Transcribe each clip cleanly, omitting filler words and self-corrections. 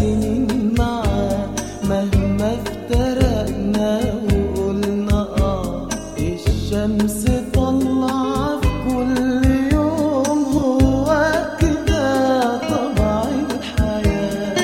سنين معاه، مهما افترقنا وقلنا الشمس طلع في كل يوم، هو كده طبع الحياة.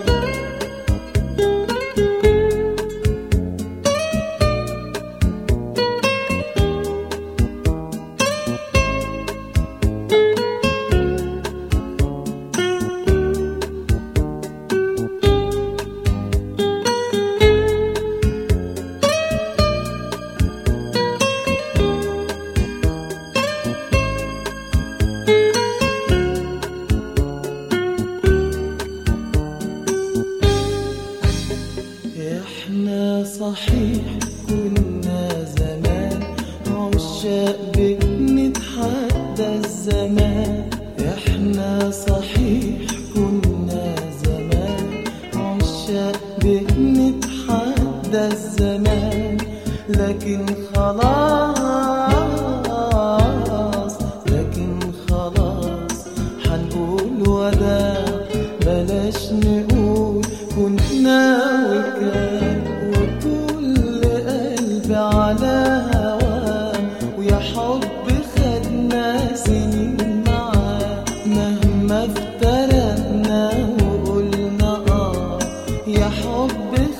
احنا صحيح كنا زمان عشاق بنتحدى الزمان، احنا صحيح كنا زمان عشاق بنتحدى الزمان، لكن خلاص حنقول وداع، بلاش نقول كنا وكان، وكل قلب على هواه، ويا حب خدنا سنين معاه، مهما افترقنا وقلنا يا حب